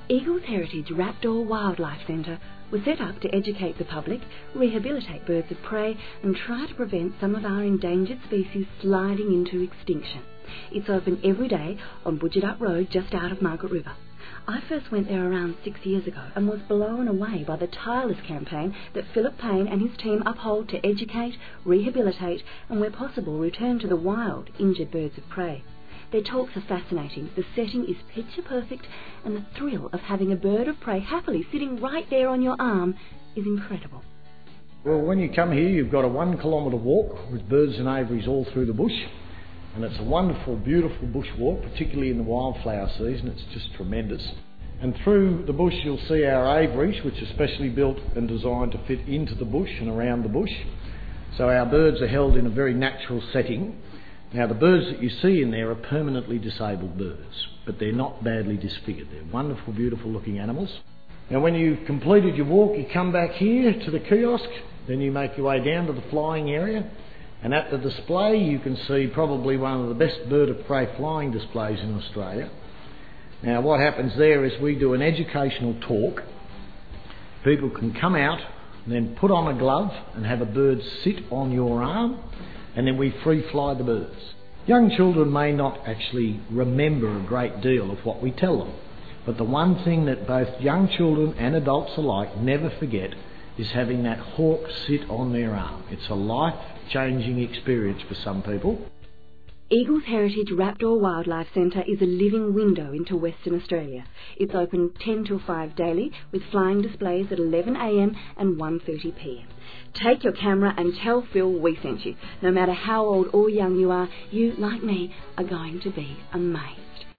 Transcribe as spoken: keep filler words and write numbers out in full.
Eagles Heritage Raptor Wildlife Centre was set up to educate the public, rehabilitate birds of prey and try to prevent some of our endangered species sliding into extinction. It's open every day on Budgetup Road just out of Margaret River. I first went there around six years ago and was blown away by the tireless campaign that Philip Payne and his team uphold to educate, rehabilitate and where possible return to the wild injured birds of prey. Their talks are fascinating, the setting is picture perfect and the thrill of having a bird of prey happily sitting right there on your arm is incredible. Well, when you come here you've got a one kilometre walk with birds and aviaries all through the bush, and it's a wonderful, beautiful bush walk, particularly in the wildflower season. It's just tremendous. And through the bush you'll see our aviaries, which are specially built and designed to fit into the bush and around the bush. So our birds are held in a very natural setting. Now the birds that you see in there are permanently disabled birds, but they're not badly disfigured. They're wonderful, beautiful looking animals. Now when you've completed your walk, you come back here to the kiosk, then you make your way down to the flying area, and at the display you can see probably one of the best bird of prey flying displays in Australia. Now what happens there is we do an educational talk. People can come out and then put on a glove and have a bird sit on your arm, and then we free fly the birds. Young children may not actually remember a great deal of what we tell them, but the one thing that both young children and adults alike never forget is having that hawk sit on their arm. It's a life-changing experience for some people. Eagles Heritage Raptor Wildlife Centre is a living window into Western Australia. It's open ten till five daily with flying displays at eleven a m and one thirty p m. Take your camera and tell Phil we sent you. No matter how old or young you are, you, like me, are going to be amazed.